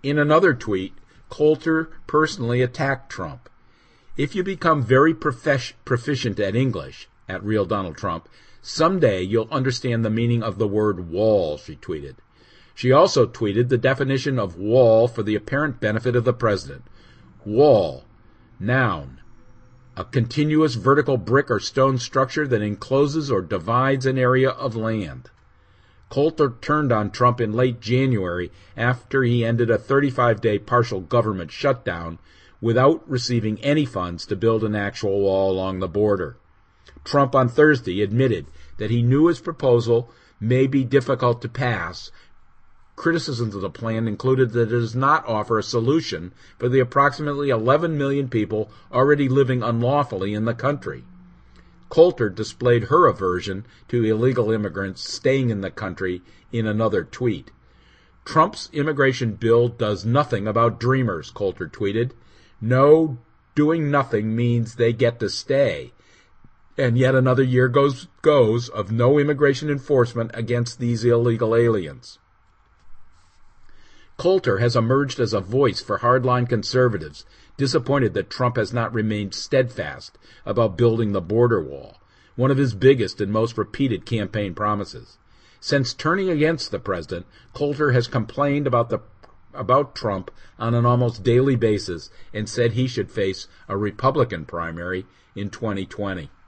In another tweet, Coulter personally attacked Trump. "If you become very proficient at English, at Real Donald Trump, someday you'll understand the meaning of the word wall," she tweeted. She also tweeted the definition of wall for the apparent benefit of the president. Wall, noun, a continuous vertical brick or stone structure that encloses or divides an area of land. Coulter turned on Trump in late January after he ended a 35-day partial government shutdown without receiving any funds to build an actual wall along the border. Trump on Thursday admitted that he knew his proposal may be difficult to pass. Criticisms of the plan included that it does not offer a solution for the approximately 11 million people already living unlawfully in the country. Coulter displayed her aversion to illegal immigrants staying in the country in another tweet. "Trump's immigration bill does nothing about dreamers," Coulter tweeted. "No, doing nothing means they get to stay. And yet another year goes of no immigration enforcement against these illegal aliens." Coulter has emerged as a voice for hardline conservatives, disappointed that Trump has not remained steadfast about building the border wall, one of his biggest and most repeated campaign promises. Since turning against the president, Coulter has complained about Trump on an almost daily basis and said he should face a Republican primary in 2020.